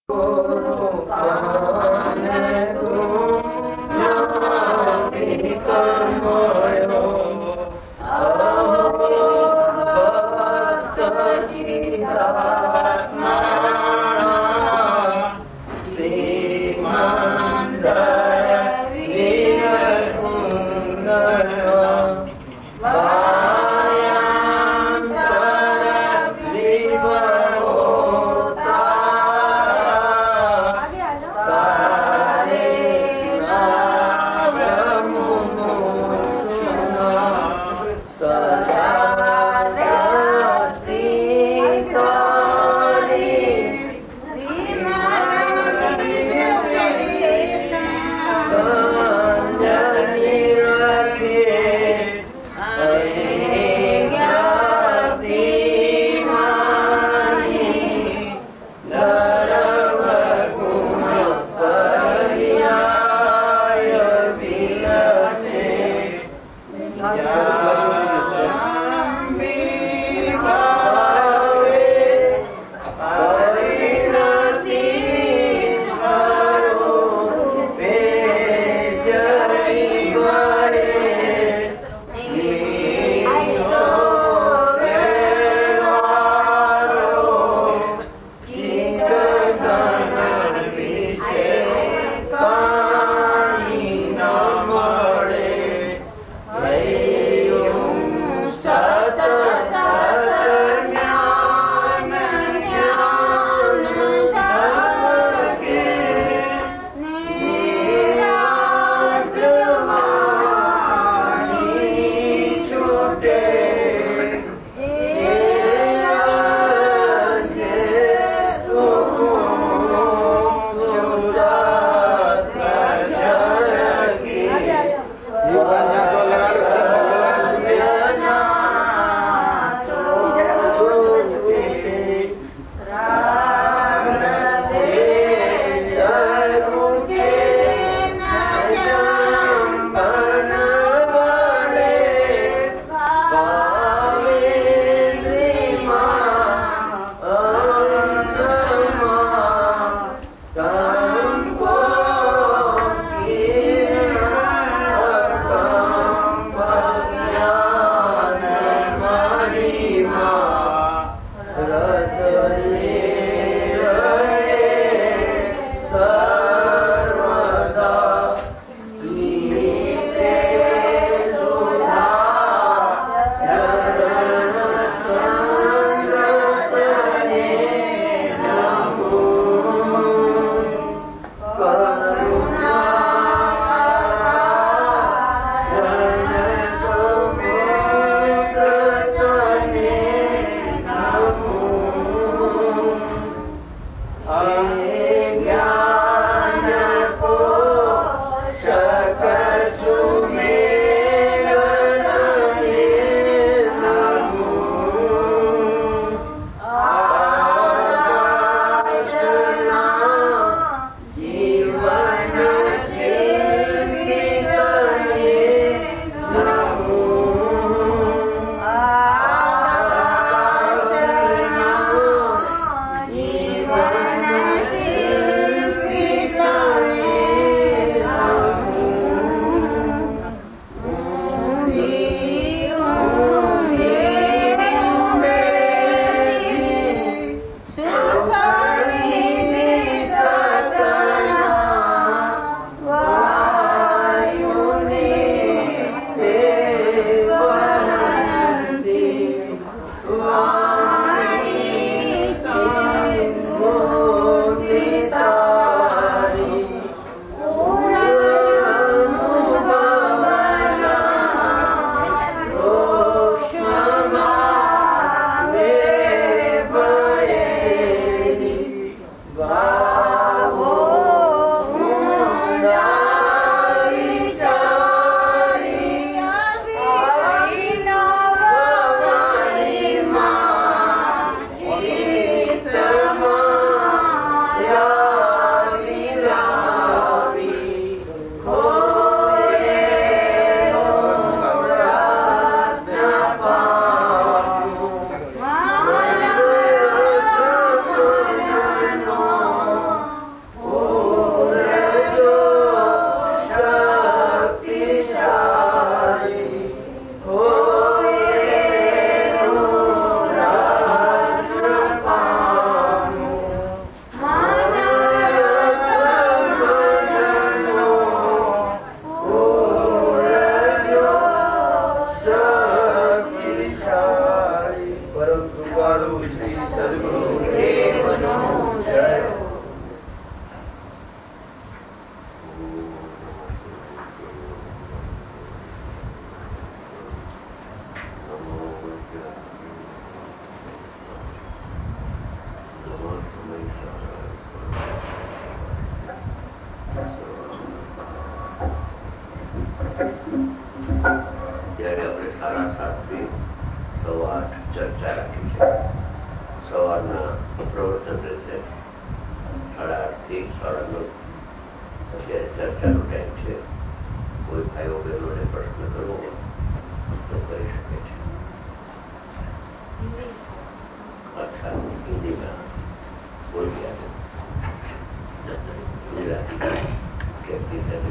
सदा कृपालु श्री सद्गुरुदेव नमो जय हो। ત્યારે આપણે 7:30 8:15 ચર્ચા રાખી છે. સવારના પ્રવચન રહેશે 8:30 થી 9:30. અત્યારે ચર્ચાનો ટાઈમ છે. કોઈ ભાઈઓ બહેનોને પ્રશ્ન કરવો હોય તો કરી શકે છે. અચ્છા, હિન્દીમાં બોલી આપે. ગુજરાતી કેમથી કરે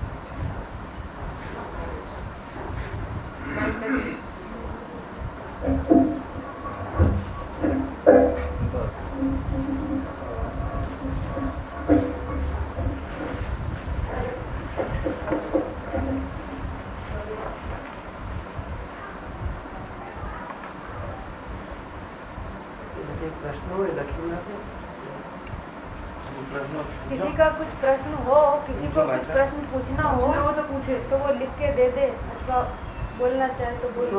किसी का कुछ प्रश्न हो, किसी को कुछ प्रश्न पूछना हो तो पूछे, तो वो लिख के दे दे, अथवा बोलना चाहे तो बोलो।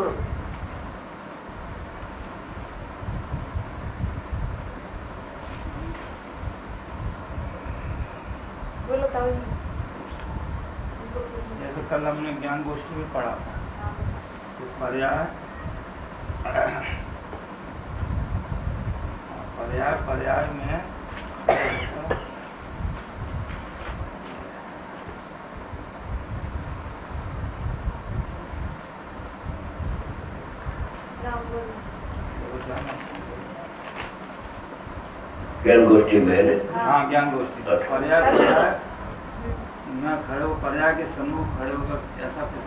बोलो ताऊ जी। जैसे कल हमने ज्ञान गोष्ठी में पढ़ा था तो पर्याय में ज्ञान गोष्ठी में हाँ ज्ञान गोष्ठी पर्याय मैं खड़े हो पर्याय के सम्मुख खड़े होकर ऐसा कुछ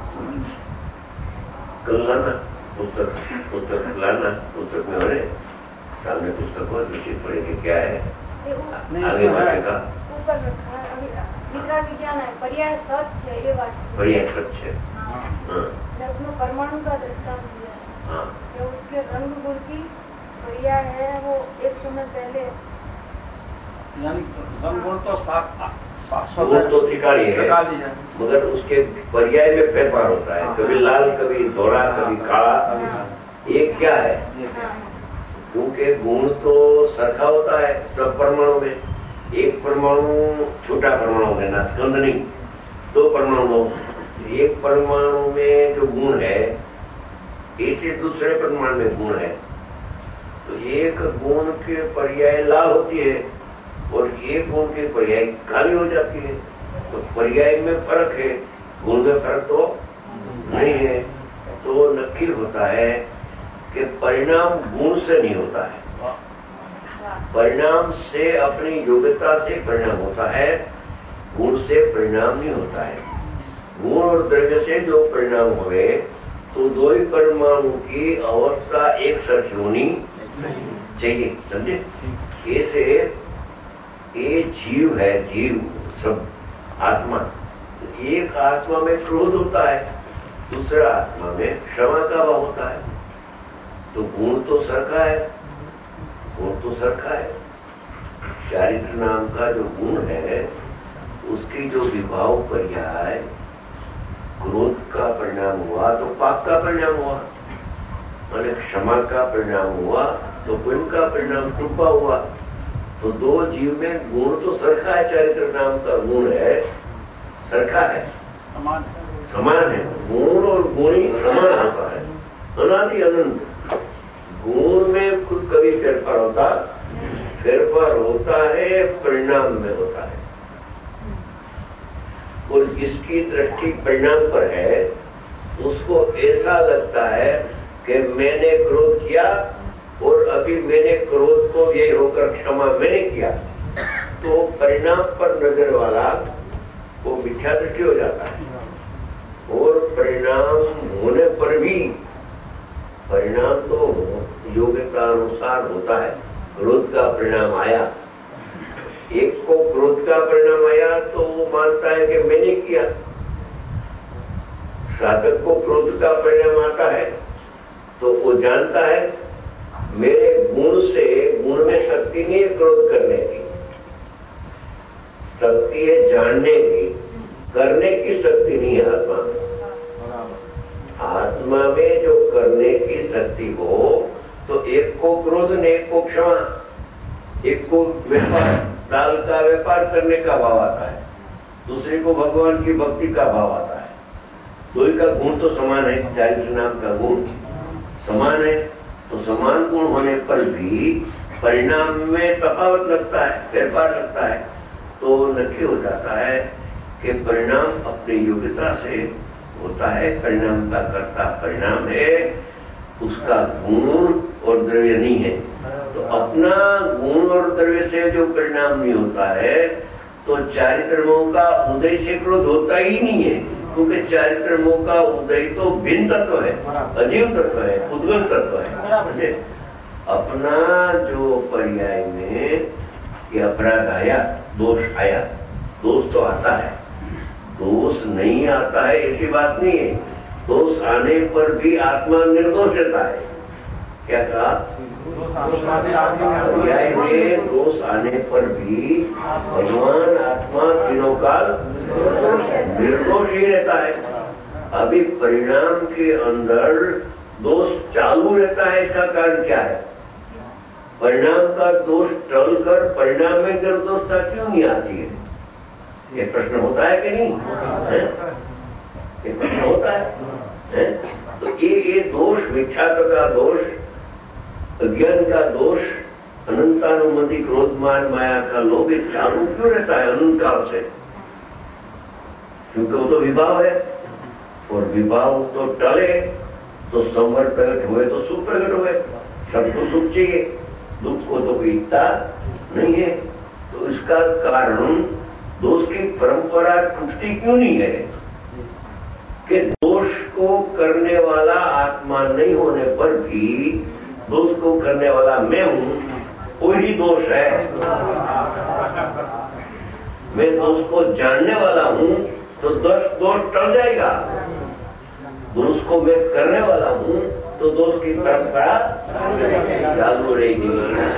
कल लाना पुस्तक लाना, पुस्तक में होने सामने पुस्तक हो विषय पढ़ेंगे क्या है आगे बढ़ेगा। ऊपर रखा है अभी निद्रा विज्ञान है। पर्याय सच है, ये बात है। पर्याय सच है। उसमें परमाणु का दृष्टांत दिया है। हाँ, जो उसके रंग गुण की पर्याय है वो एक समय पहले यानी रंग गुण तो वो तो ठिकानी है, मगर उसके पर्याय में फेरफार होता है। कभी लाल, कभी धोला, कभी काला। ये क्या है? क्योंकि गुण तो सरखा होता है सब परमाणु में। एक परमाणु छोटा परमाणु है ना, स्कंद नहीं, 2 परमाणु। एक परमाणु में जो गुण है एक दूसरे परमाणु में गुण है, तो एक गुण के पर्याय लाल होती है और एक गुण के पर्याय काली हो जाती है। तो पर्याय में फर्क है, गुण में फर्क तो नहीं है। तो नक्की होता है कि परिणाम गुण से नहीं होता है, परिणाम से अपनी योग्यता से परिणाम होता है, गुण से परिणाम नहीं होता है। गुण और द्रव्य से जो परिणाम हुए तो 2 ही परमाणु की अवस्था एक साथ होनी चाहिए, समझे? ऐसे ये जीव है, जीव सब आत्मा, एक आत्मा में क्रोध होता है, दूसरा आत्मा में क्षमा का भाव होता है। तो गुण तो सरखा है, गुण तो सरखा है। चारित्र नाम का जो गुण है उसकी जो विभाव पर्याय क्रोध का परिणाम हुआ तो पाप का परिणाम हुआ, और क्षमा का परिणाम हुआ तो पुण्य का परिणाम कृपा हुआ। तो 2 जीव में गुण तो सरखा है, चारित्र नाम का गुण है, सरखा है, समान है। गुण और गुणी समान होता है, अनादि अनंत। गुण में खुद कभी फेरफार होता है, परिणाम में होता है। और जिसकी दृष्टि परिणाम पर है उसको ऐसा लगता है कि मैंने क्रोध किया और अभी मैंने क्रोध को व्यय होकर क्षमा मैंने किया, तो परिणाम पर नजर वाला वो मिथ्या दृष्टि हो जाता है। और परिणाम होने पर भी परिणाम तो योग्यता अनुसार होता है। क्रोध का परिणाम आया, एक को क्रोध का परिणाम आया तो वो मानता है कि मैंने किया। साधक को क्रोध का परिणाम आता है तो वो जानता है शक्ति नहीं है क्रोध करने की, शक्ति है जानने की, करने की शक्ति नहीं है आत्मा में। आत्मा में जो करने की शक्ति हो तो एक को क्रोध ने एक को क्षमा, एक को व्यापार, दाल का व्यापार करने का भाव आता है, दूसरे को भगवान की भक्ति का भाव आता है। दोई का गुण तो समान है, चारित्र नाम का गुण समान है, तो समान गुण होने पर भी परिणाम में तफावत लगता है, व्यापार लगता है। तो नक्की हो जाता है कि परिणाम अपनी योग्यता से होता है, परिणाम का कर्ता परिणाम है, उसका गुण और द्रव्य नहीं है। तो अपना गुण और द्रव्य से जो परिणाम नहीं होता है तो चारित्र मोह का उदय से क्रोध होता ही नहीं है, क्योंकि चारित्र मोह का उदय तो भिन्न तत्व है, अजीव तत्व है, उद्गम तत्व है। अपना जो पर्याय में कि अपराध आया, दोष आया, दोष तो आता है, दोष नहीं आता है ऐसी बात नहीं है। दोष आने पर भी आत्मा निर्दोष रहता है। क्या कहा? पर्याय में दोष आने पर भी भगवान आत्मा तीनों काल निर्दोष ही रहता है। अभी परिणाम के अंदर दोष चालू रहता है, इसका कारण क्या है? परिणाम का दोष टलकर परिणाम में निर्दोषता क्यों नहीं आती है? ये प्रश्न होता है कि नहीं है? ये प्रश्न होता है? तो ये दोष, मिथ्यात्व का दोष, अज्ञान का दोष, अनंतानुमति, क्रोध, मान, माया का लोभ ये चालू क्यों रहता है अनंत काल से? क्योंकि वो तो विभाव है, और विभाव तो टले तो संवर प्रकट हुए तो सुख प्रकट हुए। सबको सुख चाहिए, दुख को तो कोई इच्छा नहीं है। तो इसका कारण दोष की परंपरा टूटती क्यों नहीं है कि दोष को करने वाला आत्मा नहीं होने पर भी दोष को करने वाला मैं हूं, वही दोष है। मैं दोष को जानने वाला हूं तो दोष टल जाएगा। दोष को मैं करने वाला हूं तो दोष की परंपरा चालू रहेगी।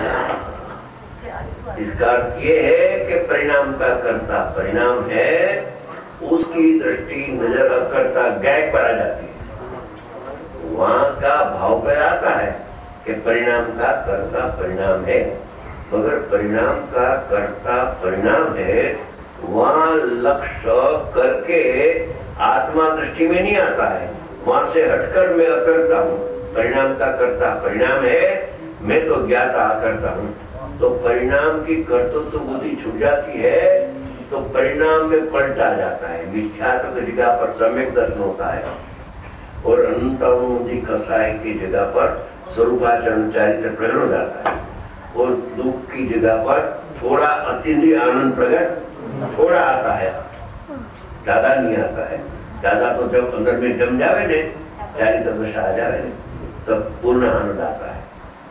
इसका अर्थ यह है कि परिणाम का कर्ता परिणाम है, उसकी दृष्टि नजर करता गायक पर आ जाती है। वहां का भाव पे आता है कि परिणाम का कर्ता परिणाम है, मगर परिणाम का कर्ता परिणाम है वहां लक्ष्य करके आत्मा दृष्टि में नहीं आता है। वहां से हटकर मैं अकर्ता हूं, परिणाम का कर्ता परिणाम है, मैं तो ज्ञाता अकर्ता हूं। तो परिणाम की कर्तृत्व बुद्धि छूट जाती है तो परिणाम में पलटा जाता है। मिथ्यात्व की जगह पर सम्यक दर्शन होता है और अनंतानुमति कसाय की जगह पर स्वरूपाचरण चारित्र प्रकट हो जाता है, और दुख की जगह पर थोड़ा अतीन्द्रिय आनंद प्रकट थोड़ा आता है, ज्यादा नहीं आता है। ज्यादा तो जब अंदर में जम जावे ने, चारित्र दशा आ जावे ने, तब पूर्ण आनंद आता है।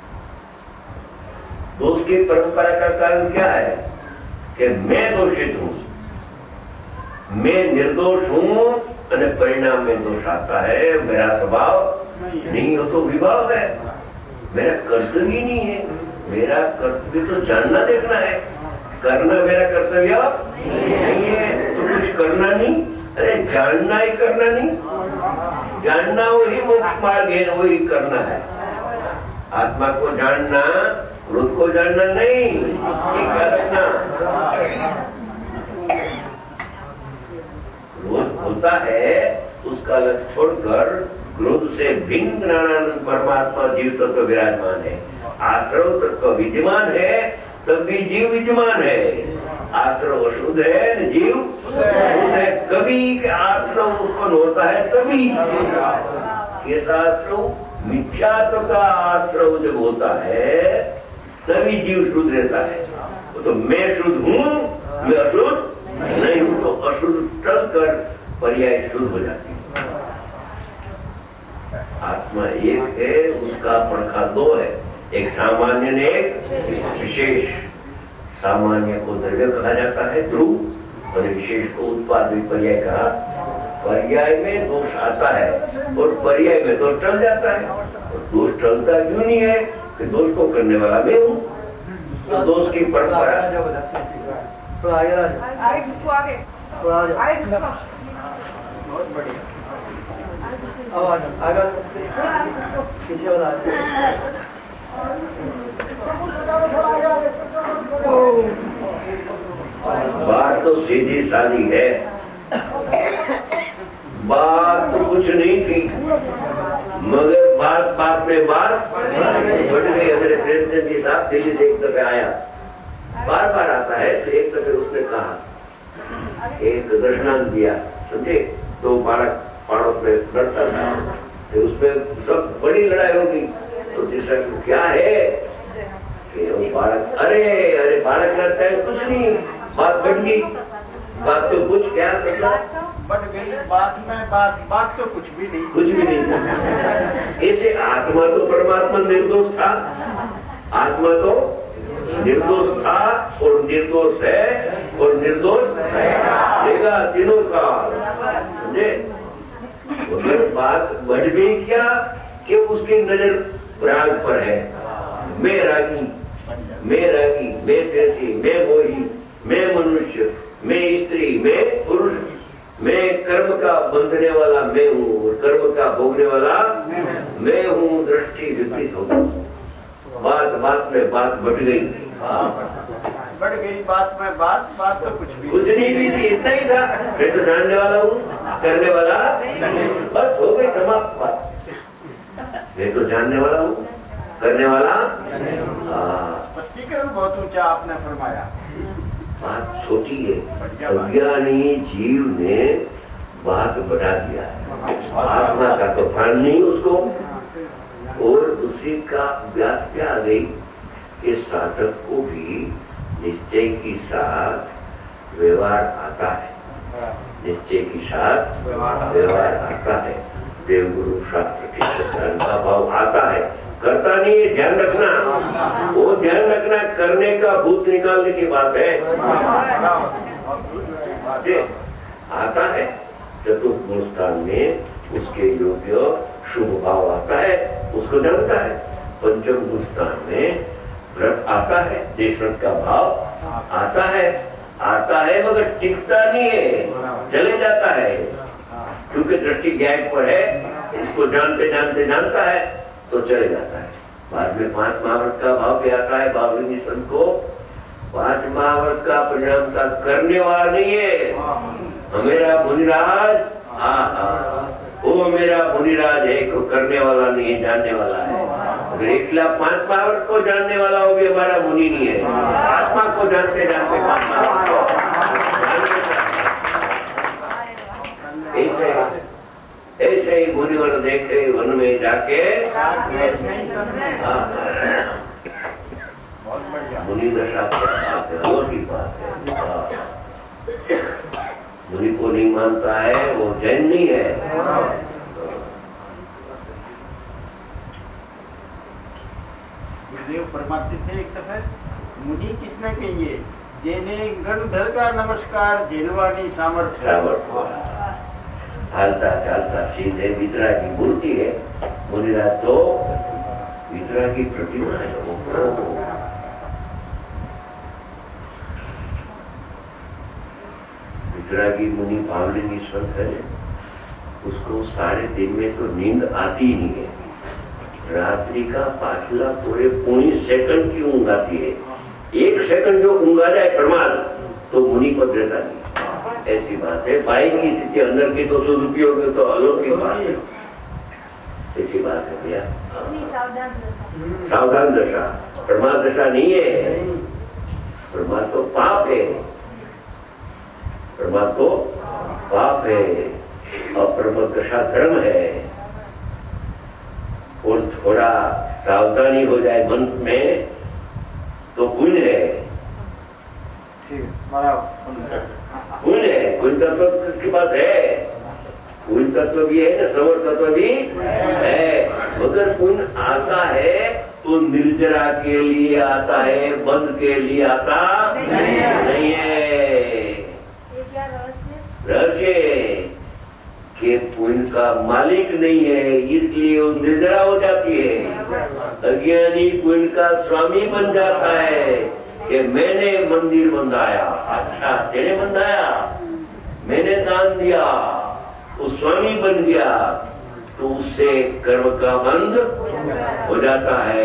दोष की परंपरा का कारण क्या है कि मैं दोषित हूं, मैं निर्दोष हूं और परिणाम में दोष आता है। मेरा स्वभाव नहीं हो तो विभाव है, मेरा कर्तव्य नहीं है। मेरा कर्तव्य तो जानना देखना है, करना मेरा कर्तव्य नहीं है। तो कुछ करना नहीं, अरे जानना ही करना नहीं, जानना वही मोक्ष मार्ग है, वही करना है। आत्मा को जानना, क्रोध को जानना नहीं, ये क्या रखना। क्रोध होता है उसका लक्ष्य छोड़कर क्रोध से भिन्न ज्ञानानंद परमात्मा जीव तत्व विराजमान है। आश्रव तत्व विद्यमान है तब भी जीव विद्यमान है। आश्रव अशुद्ध है न जीव शुद्ध है। कभी आश्रव उत्पन्न होता है तभी। कैसा आश्रव? मिथ्यात्व का आश्रव जब होता है तभी जीव शुद्ध रहता है। तो मैं शुद्ध हूं, मैं अशुद्ध नहीं हूं, तो अशुद्ध टलकर पर्याय शुद्ध हो जाती है। आत्मा एक है, उसका पड़खा दो है, एक सामान्य ने एक विशेष। सामान्य को द्रव्य कहा जाता है, ध्रुव, और विशेष को उत्पाद पर्याय कहा। पर्याय में दोष आता है और पर्याय में दोष टल जाता है। और दोष टलता क्यों नहीं है कि दोष को करने वाला मैं हूं, तो दोस्त की परंपरा। थोड़ा आगे आगे किसको आगे थोड़ा आगे किसको बहुत बढ़िया। अब आगे थोड़ा आगे किसको पीछे वाला आ जाए। बात तो सीधी सादी है, बात तो कुछ नहीं थी, मगर बात बात में बात बढ़ गई। मेरे प्रेमचंद जी साहब दिल्ली से एक दफे आया, बार बार आता है, तो एक दफे उसने कहा, एक दर्शनांत दिया, समझे, तो बालक पड़ोस में लड़ता था, तो उसमें सब बड़ी लड़ाई होगी। तो तीसरा क्या है कि वो बालक, अरे अरे बालक लड़ता है, कुछ नहीं, बात बढ़ गई, बात तो कुछ क्या बढ़ गई बात में बात तो कुछ भी नहीं। ऐसे आत्मा तो परमात्मा निर्दोष था, आत्मा तो निर्दोष था और निर्दोष है और निर्दोष रहेगा तीनों का, समझे। अगर बात बढ़ गई क्या कि उसकी नजर राग पर है, मैं रागी, मैं देसी, मैं मोही, मैं मनुष्य, मैं स्त्री, मैं पुरुष, मैं कर्म का बंधने वाला मैं हूं और कर्म का भोगने वाला मैं हूं, दृष्टि विपरीत हो गई। बात बात में बात बढ़ गई, बढ़ गई बात में बात तो कुछ नहीं भी थी, इतना ही था। मैं तो जानने वाला हूं, करने वाला बस हो गई समाप्त बात। मैं तो जानने वाला हूं, करने वाला। स्पष्टीकरण बहुत ऊंचा आपने फरमाया। बात छोटी है, अज्ञानी जीव ने बात बढ़ा दिया है, आत्मा का तो भान नहीं उसको। और उसी का व्याख्या आ गई कि साधक को भी निश्चय के साथ व्यवहार आता है, निश्चय के साथ व्यवहार आता है, देवगुरु शास्त्र के सिद्धांत का भाव आता है, करता नहीं है, ध्यान रखना, वो ध्यान रखना, करने का भूत निकालने की बात है। आता है चतुर्थ गुण स्थान में, उसके योग्य शुभ भाव आता है, उसको जानता है। पंचम गुण स्थान में व्रत आता है, देशव्रत का भाव आता है मगर टिकता नहीं है, चले जाता है, क्योंकि दृष्टि ज्ञान पर है, इसको जानता है तो चले जाता है। बाद में 5 महाव्रत का भाव भी आता है। बाबरी संत को 5 महाव्रत का परिणाम का करने वाला नहीं है। मेरा मुनिराज, वो मेरा मुनिराज है, को करने वाला नहीं है, जानने वाला है। अगर एकला 5 महाव्रत को जानने वाला हो भी हमारा मुनि नहीं है, आत्मा को जानते 5 महाव्रत को ऐसे ही मुनिवर देखे वन में जाके, मुनि दशा की बात है। मुनि को नहीं मानता है वो जैन नहीं है। गुरुदेव फरमाते थे एक दफे, मुनि किसने कहिए, जेने गणधर का नमस्कार झेलवानी सामर्थ्य। हालता चालता सीधे वितरा की मूर्ति है, मुनिराज तो वितरा की प्रतिमा है। वितरा की मुनि भावलिंगी संत है, उसको सारे दिन में तो नींद आती ही नहीं है। रात्रि का पाछला पूरे 19 सेकंड की ऊंघ आती है। 1 सेकंड जो ऊंघ आ जाए प्रमाद तो मुनि पद रहता नहीं, ऐसी बात है। बाई की स्थिति अंदर की तो सदुपयोग तो अलौकिक बात है, ऐसी बात है भैया। सावधान दशा, प्रमाद दशा नहीं है। प्रमाद तो पाप है, प्रमाद तो पाप है, अप्रमद दशा धर्म है। और थोड़ा सावधानी हो जाए मन में तो पुण्य है। पुण्य है, पुण्य तत्व किसके पास है? पुण्य तत्व भी है, समर तत्व भी है, मगर पुण्य आता है तो निर्जरा के लिए आता है, बंद के लिए आता नहीं है। रहस्य कि पुण्य का मालिक नहीं है, इसलिए वो निर्जरा हो जाती है। अज्ञानी कुंड का स्वामी बन जाता है कि मैंने मंदिर बंधाया, अच्छा तेने बंधाया, मैंने दान दिया, वो स्वामी बन गया, तो उससे कर्म का बंध हो जाता है,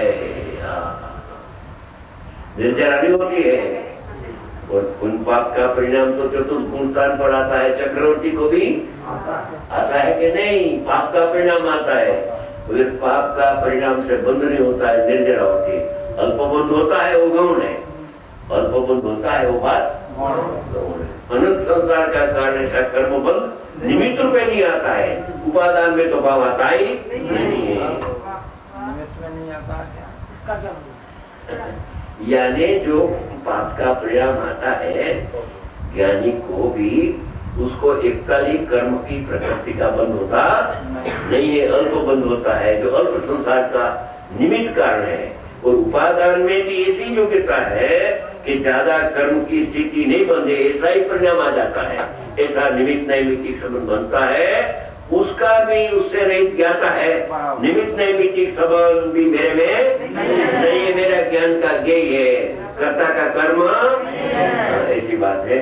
निर्जरा नहीं होती है। और पुण्य पाप का परिणाम तो चतुर्थ गुण स्थान पर आता है। चक्रवर्ती को भी आता है कि नहीं, पाप का परिणाम आता है, मगर पाप का परिणाम से बंध नहीं होता है, निर्जरा होती है। अल्पबंध होता है वो गौण है, अल्पबंध होता है वो बात गौण है। अनंत संसार का कारण ऐसा कर्म बंध निमित्त रूपे नहीं आता है, उपादान में तो भाव आता ही नहीं है। निमित्त में नहीं आता है, इसका क्या यानी जो पाप का परिणाम आता है, ज्ञानी को भी उसको एककालिक कर्म की प्रकृति का बंध होता नहीं है, अल्प बंध होता है, जो अल्प संसार का निमित्त कारण है। और उपादान में भी ऐसी योग्यता है कि ज्यादा कर्म की स्थिति नहीं बंधे, ऐसा ही परिणाम आ जाता है, ऐसा निमित्त नैमित्तिक संबंध बनता है, उसका भी उससे रहित ज्ञाता है। निमित्त नैमित्तिक संबंध भी मेरे में नहीं है, मेरा ज्ञान का ज्ञेय है, कर्ता का कर्म ऐसी बात है।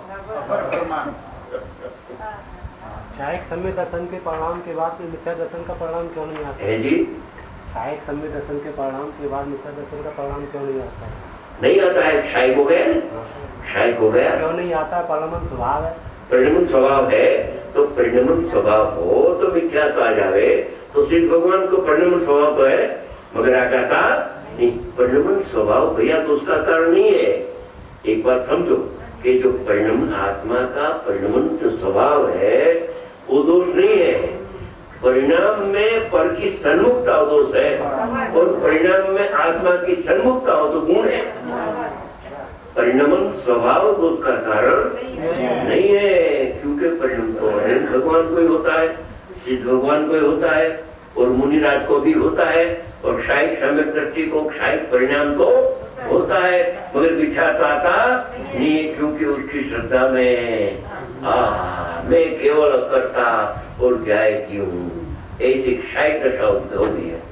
क्षायक सम्य दर्शन के परिणाम के बाद मिथ्या दर्शन का परिणाम क्यों नहीं आता है जी? क्षायक सम्य दर्शन के परिणाम के बाद मिथ्या दर्शन का परिणाम क्यों नहीं आता है? नहीं आता है, क्षायक हो गया, क्षायक हो गया, क्यों नहीं आता है? परिणमन स्वभाव है, परिणमन स्वभाव है, तो परिणमन स्वभाव हो तो मिथ्या तो आ जावे, तो श्री भगवान को परिणमन स्वभाव तो है, मगर आगाता नहीं। परिणमन स्वभाव भैया तो उसका कारण नहीं है। एक बात समझो कि जो परिणमन आत्मा का परिणमन जो स्वभाव है वो दोष नहीं है, परिणाम में पर की सन्मुखता हो दोष है, और परिणाम में आत्मा की सन्मुखता हो तो गुण है। परिणमन स्वभाव दोष का कारण नहीं है, क्योंकि परिणाम तो भगवान को ही होता है, सिद्ध भगवान को ही होता है, और मुनिराज को भी होता है, और क्षायिक सम्यक दृष्टि को क्षायिक परिणाम तो होता है, मगर मिथ्या तो आता नहीं, क्योंकि उसकी श्रद्धा में मैं केवल करता और ज्ञाय की हूं, ऐसी क्षायिक दशा हो गई है।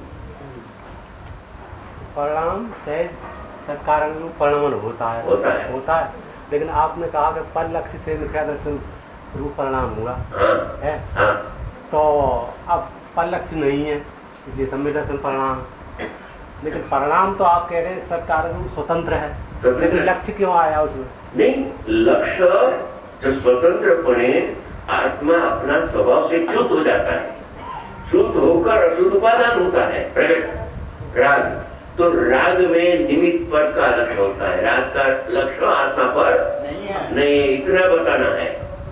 परिणाम सहज कारण परिणमन होता है, लेकिन आपने कहा कि पर लक्ष्य से मिथ्या दर्शन रूप परिणाम हुआ है, तो अब पर लक्ष्य नहीं है, ये सम्य दर्शन परिणाम, लेकिन परिणाम तो आप कह रहे हैं सब कारण स्वतंत्र है, लेकिन लक्ष्य क्यों आया उसमें? नहीं, लक्ष्य जो स्वतंत्रपणे आत्मा अपना स्वभाव से च्युत हो जाता है, च्युत होकर अच्युत उपादान होता है, प्रकट राग, तो राग में निमित्त पर का लक्ष्य होता है, राग का लक्ष्य आत्मा पर नहीं है, इतना बताना है।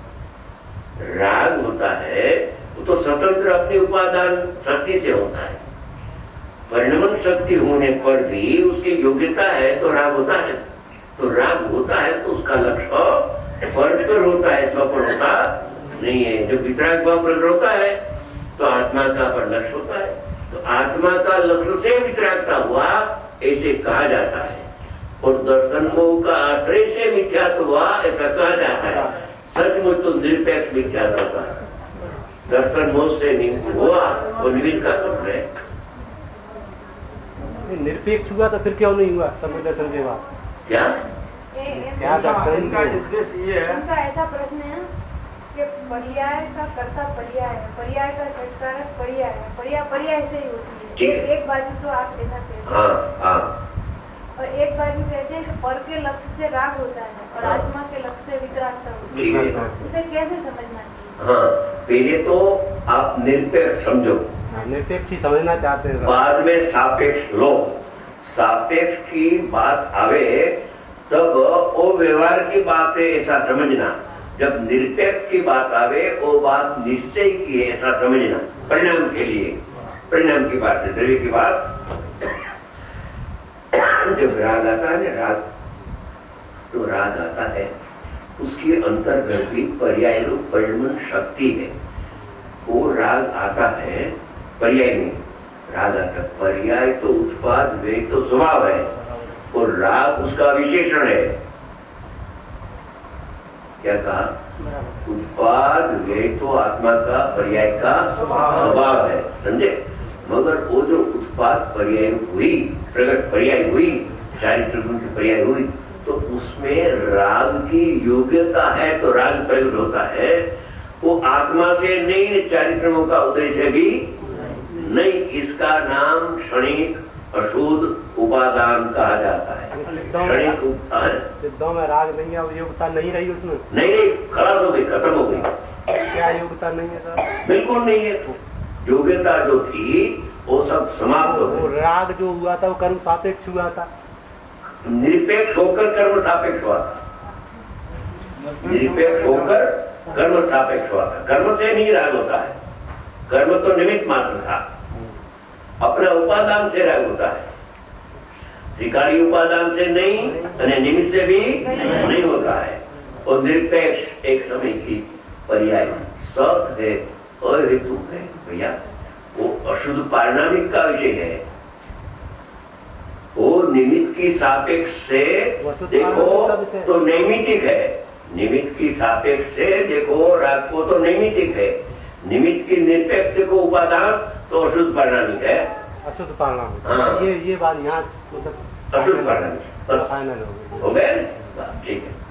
राग होता है वो तो स्वतंत्र अपनी उपादान शक्ति से होता है, परिणमन शक्ति होने पर भी उसकी योग्यता है तो राग होता है, तो राग होता है तो उसका लक्ष्य परस्पर होता है, स्वपर होता नहीं है। जब वितराग भाव प्रकट होता है तो आत्मा का पर लक्ष्य होता है, तो आत्मा का लक्ष्य से वितरागता हुआ ऐसे कहा जाता है, और दर्शन मोह का आश्रय से मिथ्यात्व हुआ ऐसा कहा जाता है। सचमुच तो निरपेक्ष मिथ्यात्व होता है, दर्शन मोह से हुआ वो निमित्त का दोष है। निरपेक्ष हुआ तो फिर क्यों नहीं हुआ सम्य दर्शन के बाद? क्या दर्शन का ये है, उनका ऐसा प्रश्न है कि पर्याय का कर्ता पर्याय है, पर्याय का षटकारक पर्याय है, पर्याय पर्याय से ही होती है। एक बाजू तो आप ऐसा कहते हैं, और एक बाजू कहते हैं कि पर के लक्ष्य से राग होता है और आत्मा के लक्ष्य से वितरागता होती है, उसे कैसे समझना चाहिए? हाँ, पहले तो आप निरपेक्ष समझो, निरपेक्ष ही समझना चाहते हैं, बाद में सापेक्ष लो, सापेक्ष की बात आवे तब वो व्यवहार की बात है ऐसा समझना, जब निरपेक्ष की बात आवे वो बात निश्चय की है ऐसा समझना, परिणाम के लिए, परिणाम की बात है, द्रव्य की बात। जब राग आता है ना, राग तो राग आता है, उसके अंतर्गत भी पर्याय रूप परिणमन शक्ति है, वो राग आता है पर्याय में, राग आता, पर्याय तो उत्पाद वेग तो स्वभाव है, और राग उसका विशेषण है। क्या कहा? उत्पाद वेग तो आत्मा का पर्याय का स्वभाव है, समझे? मगर वो जो उत्पाद पर्याय हुई, प्रगट पर्याय हुई, चारित्र गुण की पर्याय हुई, तो उसमें राग की योग्यता है तो राग प्रगट होता है। वो आत्मा से नहीं, चारित्रों का उदय से भी नहीं। इसका नाम क्षणिक अशुद्ध उपादान कहा जाता है। क्षणिक सिद्धों में राग नहीं है, योग्यता नहीं रही उसमें। नहीं, खराब हो गई, खत्म हो गई। क्या योग्यता नहीं है सर? बिल्कुल नहीं है। योग्यता जो थी वो सब समाप्त हो गई। वो राग जो हुआ था वो कर्म सापेक्ष हुआ था, निरपेक्ष होकर कर्म सापेक्ष हुआ था। निरपेक्ष होकर कर्म सापेक्ष हुआ था। कर्म से नहीं राग होता है, कर्म तो निमित्त मात्र था। अपना उपादान से राग होता है, त्रिकाली उपादान से नहीं, निमित्त से भी नहीं होता है। और निरपेक्ष एक समय की पर्याय सत है, अहेतु है भैया। वो अशुद्ध पारिणामिक का विषय है। वो निमित्त की सापेक्ष से देखो तो नैमित्तिक है। निमित्त की सापेक्ष से देखो राग को तो नैमित्तिक है। निमित्त की निरपेक्ष देखो उपादान तो अशुद्ध पारिणामिक है। अशुद्ध पारिणामिक। हाँ। ये बात यहाँ मतलब अशुद्ध पारिणामिक फाइनल हो गए। ठीक है।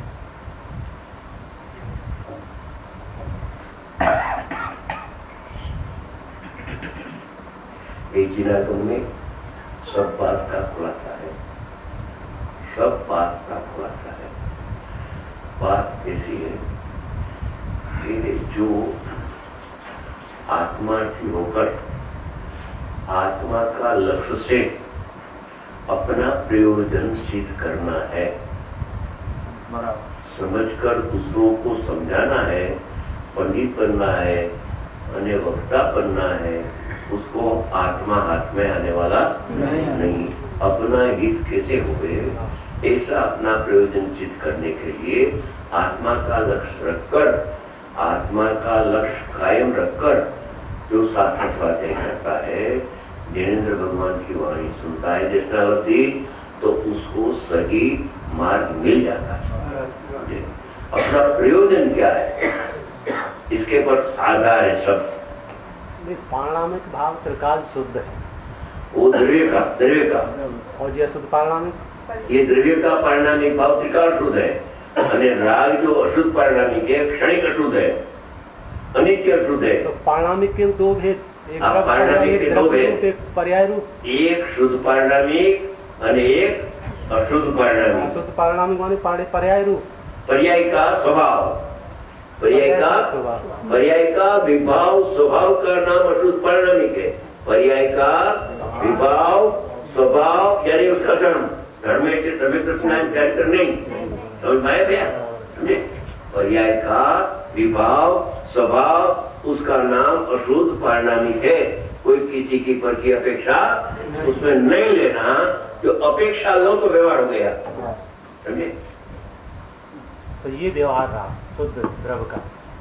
एक जिनागम में सब बात का खुलासा है। सब बात का खुलासा है। बात ऐसी है कि जो आत्मा की होकर आत्मा का लक्ष्य से अपना प्रयोजन सिद्ध करना है, समझकर दूसरों को समझाना है, पंडित बनना है, अन्य वक्ता बनना है, उसको आत्मा हाथ में आने वाला नहीं। अपना हित कैसे हुए ऐसा अपना प्रयोजन सिद्ध करने के लिए आत्मा का लक्ष्य रखकर, आत्मा का लक्ष्य कायम रखकर जो शास्त्र स्वाध्याय करता है, ज्ञानेंद्र भगवान की वाणी सुनता है दृष्टावती, तो उसको सही मार्ग मिल जाता है। अपना प्रयोजन क्या है इसके पर आधार है सब। पारिणामिक भाव त्रिकाल शुद्ध है, वो द्रव्य का और ये अशुद्ध पारिणामिक, ये द्रव्य का पारिणामिक भाव त्रिकाल शुद्ध है। અને રાગ जो अशुद्ध पारिणामिक है, क्षणिक अशुद्ध है, अनित्य अशुद्ध है। तो पारिणामिक के दो भेद, एक पारिणामिक के दो भेद, एक पर्याय रूप, एक शुद्ध पारिणामिक और एक अशुद्ध पारिणामिक। अशुद्ध पारिणामिक माने पर्याय रूप, पर्याय का स्वभाव, पर्याय का विभाव स्वभाव का नाम अशुद्ध पारिणामिक है। पर्याय का विभाव स्वभाव यानी उसका धर्म, धर्म से सभ्य चरित्र नहीं, समझ में आया भैया? समझे? पर्याय का विभाव स्वभाव उसका नाम अशुद्ध पारिणामिक है। कोई किसी की पर की अपेक्षा उसमें नहीं लेना, जो अपेक्षा लो तो व्यवहार हो गया। समझे? तो ये व्यवहार रहा शुद्ध द्रव का,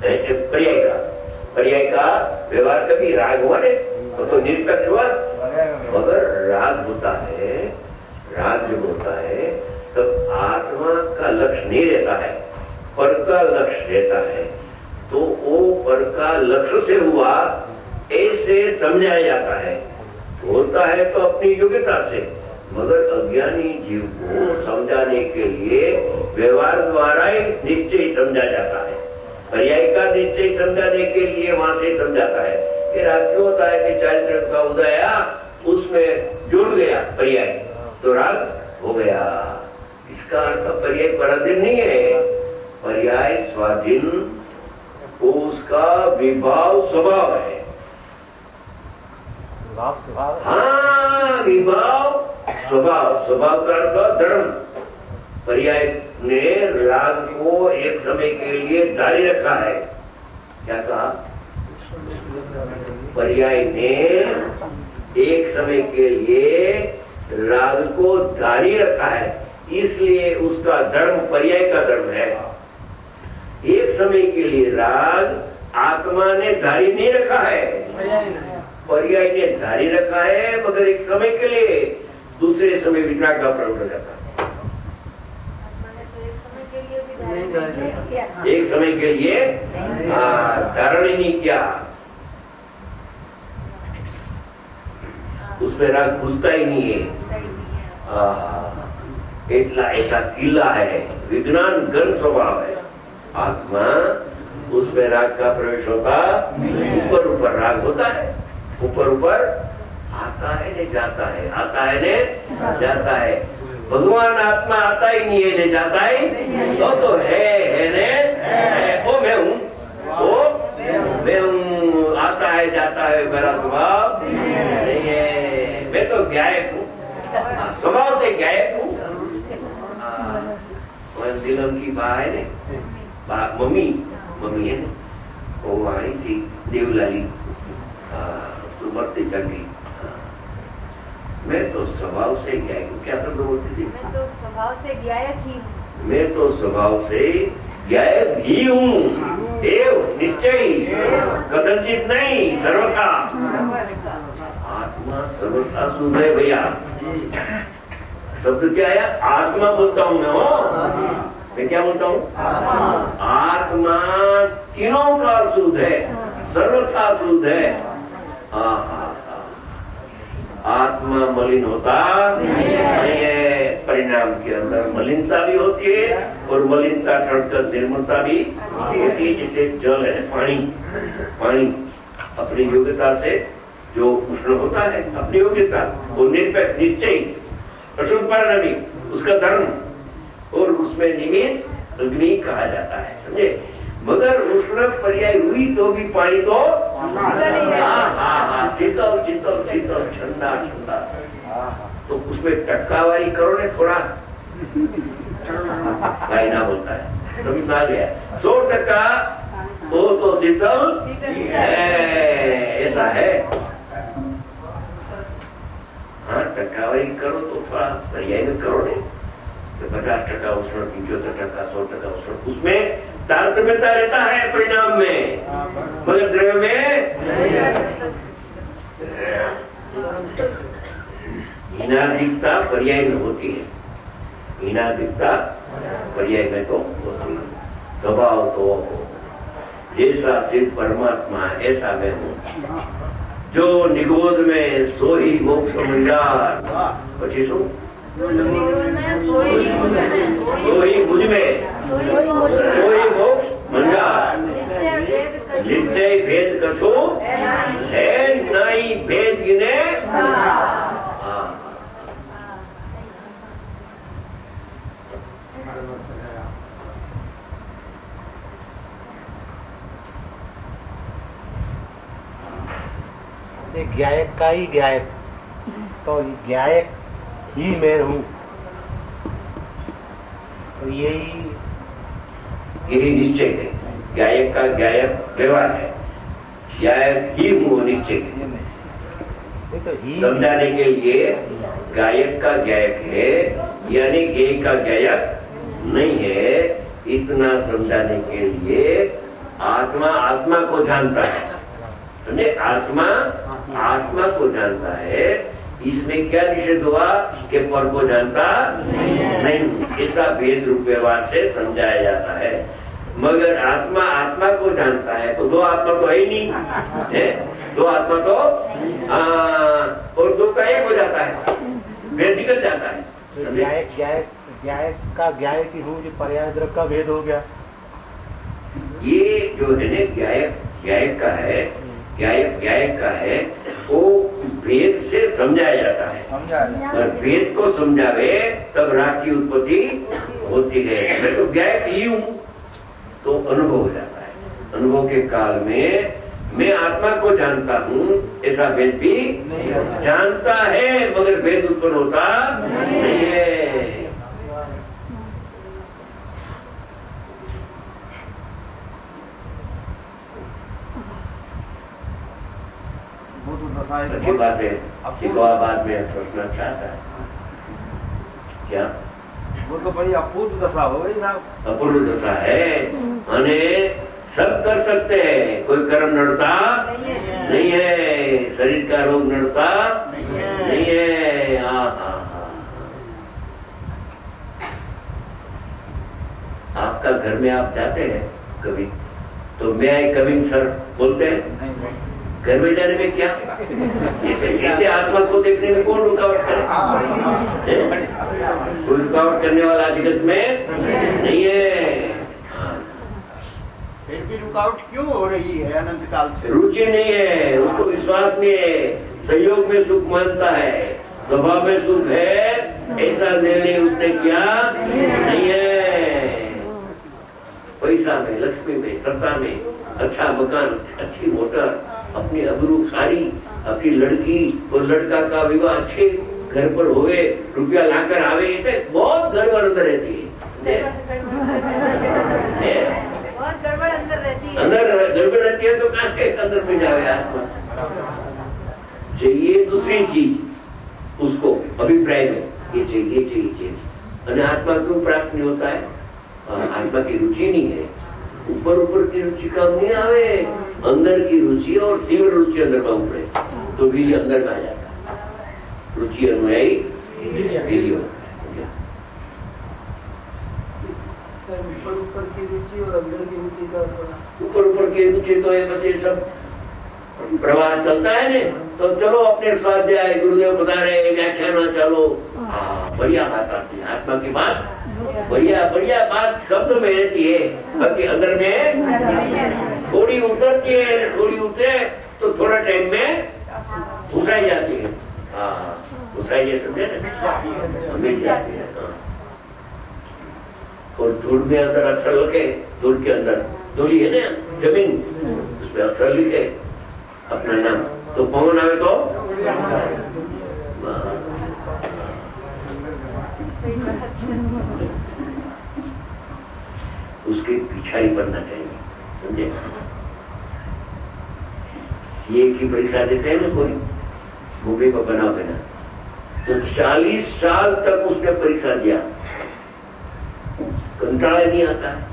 पर्याय का व्यवहार कभी राग हुआ नहीं तो निरपेक्ष हुआ। मगर राग होता है, राग जब होता है तब आत्मा का लक्ष्य नहीं रहता है, पर का लक्ष्य रहता है। तो वो पर का लक्ष्य से हुआ ऐसे समझाया जाता है। होता है तो अपनी योग्यता से, मगर अज्ञानी जीव को समझाने के लिए व्यवहार द्वारा ही निश्चय समझा जाता है। पर्याय का निश्चय समझाने के लिए वहां से समझाता है कि राग क्यों होता है कि चारित्र का उदय उसमें जुड़ गया पर्याय तो राग हो गया। इसका अर्थ पर्याय पराधीन नहीं है, पर्याय स्वाधीन उसका विभाव स्वभाव है। विभाव स्वभाव, हाँ, विभाव स्वभाव, स्वभाव का अर्थ धर्म। पर्याय ने राग को एक समय के लिए जारी रखा है। क्या कहा? पर्याय ने एक समय के लिए राग को जारी रखा है, इसलिए उसका धर्म पर्याय का धर्म है। एक समय के लिए राग आत्मा ने धारी नहीं रखा है, पर्याय ने धारी रखा है, मगर एक समय के लिए, दूसरे समय वितराग का प्रयोग हो जाता है। एक समय के लिए धारण ही नहीं किया। उसमें राग घुसता ही नहीं है। એટલા ऐसा किला है, विज्ञान घन स्वभाव है। आत्मा उसमें राग का प्रवेश होता, ऊपर ऊपर राग होता है, ऊपर ऊपर आता है ले जाता है, आता है ले जाता है। भगवान आत्मा आता ही नहीं है, ले जाता ही तो है ने है, वो मैं हूँ, वो मैं हूँ, आता है जाता है, मेरा स्वभाव नहीं है, मैं तो गायक हूँ, स्वभाव से गायक हूँ। दिलम की बा है ने, मम्मी है ने, वो आई थी देवलाली, तो मरती चंडी। मैं तो स्वभाव से गायक हूँ। क्या शब्द बोलती थी? मैं तो स्वभाव से गायक ही हूँ। मैं तो स्वभाव से गायक ही हूँ। देव निश्चय, कदचित नहीं, सर्वथा। आत्मा सर्वथा शुद्ध है भैया। शब्द क्या है? आत्मा बोलता हूँ मैं। हो मैं क्या बोलता हूँ? आत्मा तीनों का शुद्ध है, सर्वथा शुद्ध है। आत्मा मलिन होता नहीं है। परिणाम के अंदर मलिनता भी होती है और मलिनता टटकर निर्मलता भी होती है। जैसे जल है, पानी अपनी योग्यता से जो उष्ण होता है, अपनी योग्यता वो निरपेक्ष निश्चय अशुद्ध परिणामी, उसका धर्म, और उसमें निमित्त अग्नि कहा जाता है, समझे। मगर उष्ण पर्याय हुई तो भी पानी तो शीतल शीतल शीतल, ठंडा ठंडा। तो उसमें टक्कावारी करो ने थोड़ा, साइना बोलता है, समझ में आ गया। 100% वो तो शीतल ऐसा है। हाँ, टक्कावारी करो तो थोड़ा पर्याय में करो नहीं तो 50% उष्ण, 75%, 100% उष्ण, उसमें तारतम्यता रहता है परिणाम में, मगर द्रव्य में हीनाधिकता पर्याय में होती है। हीनाधिकता पर्याय में तो होती है। स्वभाव तो जैसा सिद्ध परमात्मा ऐसा मैं हूँ। जो निगोद में सोही मोक्ष मंजार, पची सो सोही मुझ में सोही मोक्ष मंजार। निश्चय भेद कछो है नहीं, भेद गिने। गायक का ही गायक, तो गायक ही मैं हूँ, तो यही निश्चय है। गायक का गायक व्यवहार है, गायक ही हूँ निश्चय है। तो समझाने के लिए गायक का गायक है, यानी गेय का गायक नहीं है, इतना समझाने के लिए आत्मा आत्मा को जानता है, समझे। आत्मा को जानता है। इसमें क्या निषेध हुआ कि पर को जानता नहीं, ऐसा भेद रूप व्यवहार से समझाया जाता है। मगर आत्मा को जानता है, तो दो आत्मा तो है ही नहीं है, दो आत्मा तो और दो का एक हो जाता है, भेद निकल जाता है। गायक का गायक ही हूँ, जो पर्याय द्रव्य का भेद हो गया। ये जो है ना गायक का है, गायक का है, वो भेद से समझाया जाता है। और भेद को समझावे तब राग की उत्पत्ति होती है। मैं तो गायक ही हूं, तो अनुभव हो जाता है। अनुभव के काल में मैं आत्मा को जानता हूं, ऐसा भेद भी जानता है, मगर भेद उत्पन्न होता नहीं है। अच्छी बात है। सिकवाबाद में प्रश्न चाहता है क्या? वो तो बड़ी अपूर्व दशा हो गई साहब। अपूर्व दशा है, अने सब कर सकते हैं, कोई कर्म नड़ता नहीं है, शरीर का रोग नड़ता नहीं है। आपका घर में आप जाते हैं कभी, तो मैं आई कमिंग सर बोलते हैं? घर में जाने में क्या ऐसे आत्मा को देखने में कौन रुकावट करे? कोई रुकावट करने वाला जगत में नहीं है। फिर भी रुकावट क्यों हो रही है अनंत काल से? रुचि नहीं है, उसको विश्वास नहीं है, सहयोग में सुख मानता है, स्वभाव में सुख है, ऐसा निर्णय उसने किया नहीं है। पैसा में, लक्ष्मी में, सत्ता में, अच्छा मकान, अच्छी मोटर, अपनी अबरू साड़ी, अपनी लड़की और लड़का का विवाह अच्छे घर पर होवे, रुपया लाकर आवे, ऐसे बहुत गड़बड़ अंदर रहती है। बहुत गड़बड़ अंदर रहती है। अंदर गड़बड़ रहती है तो कहां के अंदर में जावे आत्मा? चाहिए दूसरी चीज, उसको अभिप्राय में ये चाहिए। और आत्मा क्यों प्राप्त नहीं होता है? आत्मा की रुचि नहीं है। ऊपर की रुचि काम नहीं आवे, अंदर की रुचि और तीव्र रुचि अंदर में उतरे तो भी अंदर में आ जाता है। रुचि अनुयायी वीर्य। ऊपर की रुचि और अंदर की रुचि का ऊपर की रुचि तो है बस ये सब प्रवाह चलता है ने, तो चलो अपने स्वाध्याय गुरुदेव बता रहे व्याख्यान चलो। बढ़िया बात आती है, आत्मा की बात बढ़िया बात शब्द में रहती है, बाकी अंदर में थोड़ी उतरती है, थोड़ी उतरे तो थोड़ा टाइम में घुसाई जाती है। घुसाई समझे ना, मिट जाती है। और धूल में अंदर अक्षर लिखे, धूल के अंदर धूली है ना जमीन, उसमें अक्षर लिखे अपना नाम, तो पवन आवे तो उसके पीछा ही पड़ना चाहिए, समझे? सीए की परीक्षा देते हैं ना कोई, मुंबई को बना बिना, तो 40 साल तक उसने परीक्षा दिया, कंटाला नहीं आता है,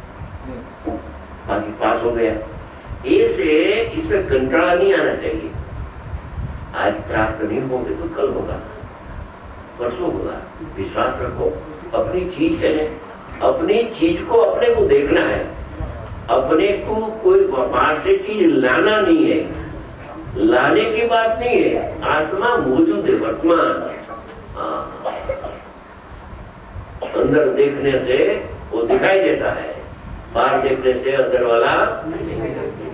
बाकी पास हो गया। ऐसे इसमें कंटाला नहीं आना चाहिए। आज प्राप्त नहीं होंगे तो कल होगा, परसों होगा। विश्वास रखो, अपनी चीज है, अपनी चीज को अपने को देखना है, अपने को कोई बाहर से चीज लाना नहीं है, लाने की बात नहीं है। आत्मा मौजूद है वर्तमान। अंदर देखने से वो दिखाई देता है, बाहर देखने से अंदर वाला नहीं।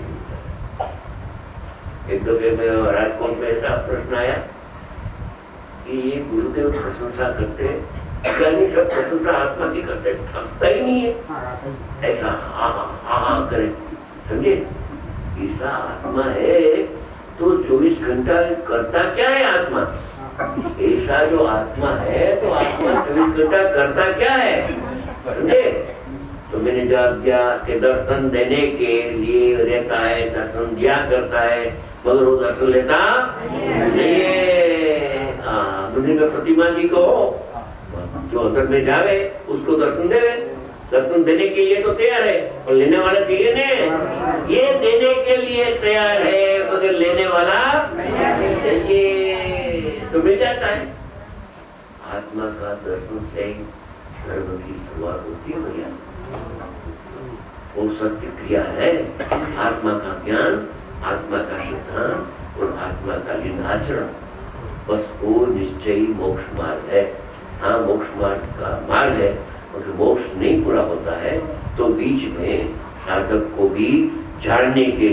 एक दफे में राजकोट में ऐसा प्रश्न आया कि ये गुरुदेव प्रशंसा करते, यानी सब प्रशंसा आत्मा की करते, थकता ही नहीं है, ऐसा हा करे, समझे? ऐसा आत्मा है तो 24 घंटा करता क्या है आत्मा? ऐसा जो आत्मा है तो आत्मा 24 घंटा करता क्या है, समझे? तो मैंने जवाब दिया कि दर्शन देने के लिए रहता है, दर्शन दिया करता है, मगर वो दर्शन लेता नहीं है। मंदिर में प्रतिमा जी को जो अंदर में जावे उसको दर्शन देवे, दर्शन देने के लिए तो तैयार है, और लेने वाला चाहिए ना। ये देने के लिए तैयार है मगर लेने वाला चाहिए, तो मिल जाता है। आत्मा का दर्शन से धर्म की शुरुआत होती है भैया, वो सत्य क्रिया है। आत्मा का ज्ञान, आत्मा का सिद्धांत और आत्मा का लीलाचरण, बस वो निश्चयी मोक्ष मार्ग है। हाँ, मोक्ष मार्ग का मार्ग है, और मोक्ष नहीं पूरा होता है तो बीच में साधक को भी जाने के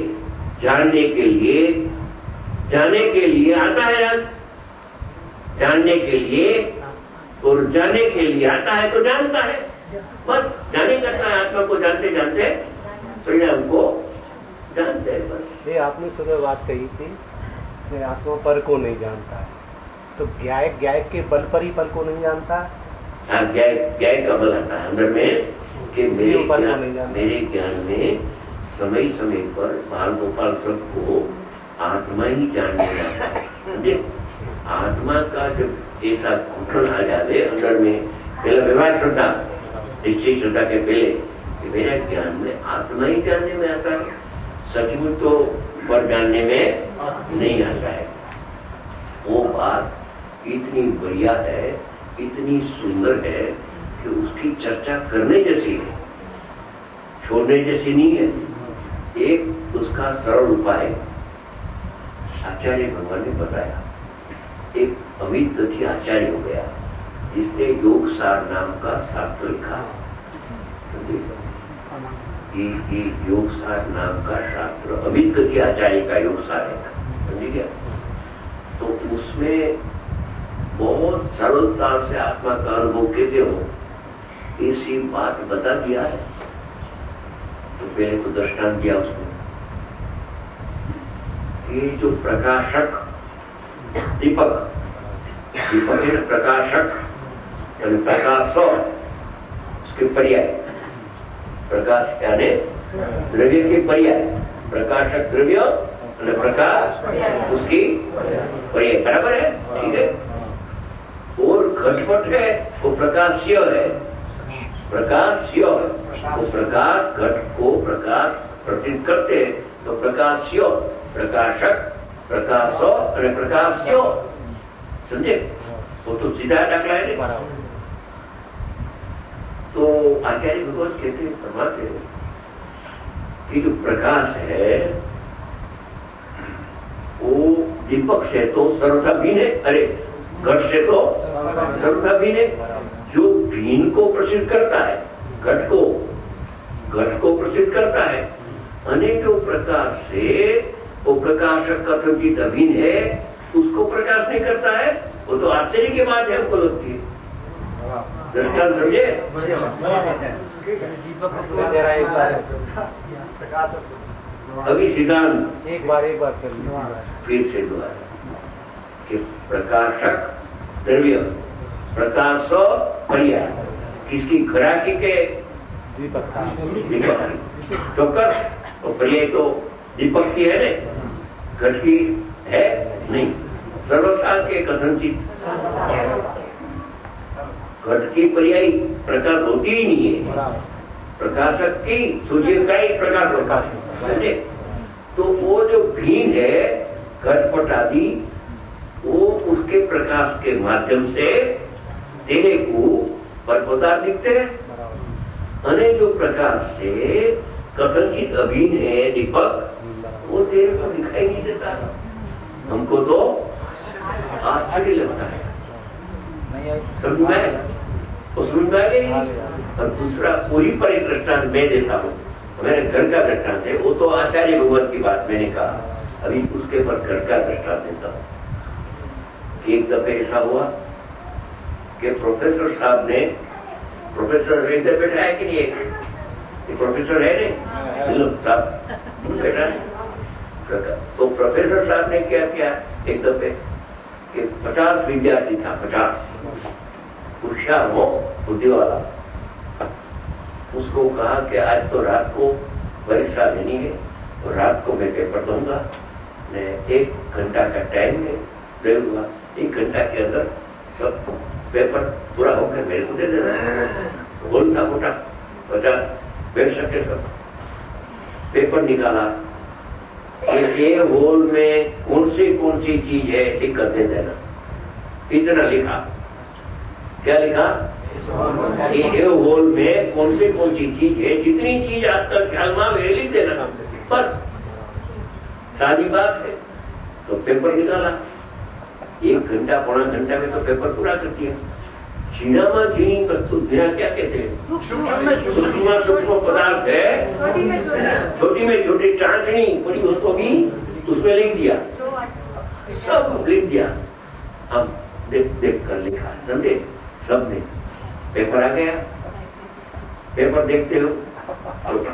लिए आता है रात, जानने के लिए, और जाने के लिए आता है तो जानता है, बस जाने करता है। आत्मा को जानते जानते परिणाम को जानते हैं बस। ये आपने सुबह बात कही थी कि आत्मा पर को नहीं जानता है, तो ज्ञायक के बल पर ही पल को नहीं जानता है। हाँ, ज्ञायक का बल आता है अंदर में कि मेरे ज्ञान में समय समय पर बाल गोपाल सबको आत्मा ही जानने जाता है, समझे? आत्मा का जब ऐसा घुटन आ जाए अंदर में, पहला व्यवहार श्रद्धा, निश्चय श्रद्धा के पहले कि मेरे ज्ञान में आत्मा ही जानने में आता है, सचमुच तो पर जानने में नहीं आता है। वो बात इतनी बढ़िया है, इतनी सुंदर है कि उसकी चर्चा करने जैसी है, छोड़ने जैसी नहीं है। एक उसका सरल उपाय आचार्य भगवान ने बताया, एक अमित गति आचार्य हो गया जिसने योग सार नाम का शास्त्र लिखा। ये योग सार नाम का शास्त्र अमित गति आचार्य का योग सार है, समझे क्या? तो उसमें बहुत सरलता से आत्मा का अनुभव कैसे हो ऐसी बात बता दिया है। तो पहले तो दृष्टांत दिया उसको, ये जो प्रकाशक दीपक है, प्रकाशक प्रकाश उसके पर्याय, प्रकाश यानी द्रव्य के पर्याय, प्रकाशक द्रव्य और प्रकाश उसकी पर्याय, बराबर है, ठीक है। और घटपट है वो प्रकाश्य है, प्रकाश्य वो प्रकाश घट को प्रकाश प्रतीत करते हैं, तो प्रकाश्य प्रकाशक प्रकाश और प्रकाश्य, समझे? वो तो सीधा दाखला है ना। तो आचार्य भगवान कहते हैं, फरमाते हैं कि जो प्रकाश है वो दीपक से तो सर्वथा भिन्न है, अरे घट से तो सर्वथा भिन्न है। जो भिन्न को प्रसिद्ध करता है, घट को प्रसिद्ध करता है, अनेक जो प्रकाश से वो प्रकाशक कथनचित अभिन्न है, उसको प्रकाश नहीं करता है। वो तो आश्चर्य की बात है, हमको लगती है। दृष्टांत समझे? अभी सिद्धांत एक बार कर फिर से दोबारा कि प्रकाशक द्रव्य प्रकाश पर्याय किसकी घराकी के दीपक चौक्कस, और पर्याय तो दीपक की है ने, घट की है नहीं। सर्वथा के कथनचित घट की पर्याय प्रकाश होती ही नहीं है, प्रकाशक की सूर्य का ही प्रकाश होता है। तो वो जो भिन्न है घटपट आदि, वो उसके प्रकाश के माध्यम से तेरे को पर पदार्थ दिखते हैं। अने जो प्रकाश से कथनचित अभिन्न है दीपक, वो तेरे को दिखाई नहीं देता। हमको तो आश्चर्य लगता है, समझ में तो समझ में आ गई। और दूसरा वही पर एक दृष्टांत मैं देता हूँ, मेरे घर का दृष्टांत है, वो तो आचार्य भगवान की बात मैंने कहा, अभी उसके पर घर का दृष्टांत देता हूँ। एक दफे ऐसा हुआ कि प्रोफेसर साहब ने, प्रोफेसर इधर बैठा है कि नहीं, एक प्रोफेसर है नहीं साहब बैठा है, तो प्रोफेसर साहब ने क्या किया एक दफे कि 50 विद्यार्थी था, 50 होशियार हो बुद्धि वाला, उसको कहा कि आज तो रात को परीक्षा लेनी है, तो रात को मैं पेपर दूंगा, मैं 1 घंटा का टाइम दूंगा, 1 घंटा के अंदर सब पेपर पूरा होकर मेरे को दे देना। होल था मोटा, 50 बैठ सके सब। पेपर निकाला, ये होल में कौन सी चीज है लिख कर दे देना, इतना लिखा। क्या लिखा? ये होल में कौन सी चीज है, जितनी चीज आपका ख्याल में वे लिख देना, पर सादी बात है। तो पेपर निकाला, 1 घंटा पौना घंटा में तो पेपर पूरा कर दिया। झीणा में झीणी वस्तु, झीणा क्या कहते हैं? सूक्ष्म पदार्थ है, छोटी में छोटी चांचनी पड़ी, उसको भी उसमें लिख दिया, सब लिख दिया। हम देख कर लिखा, समझे? सबने पेपर आ गया, पेपर देखते हो छोटा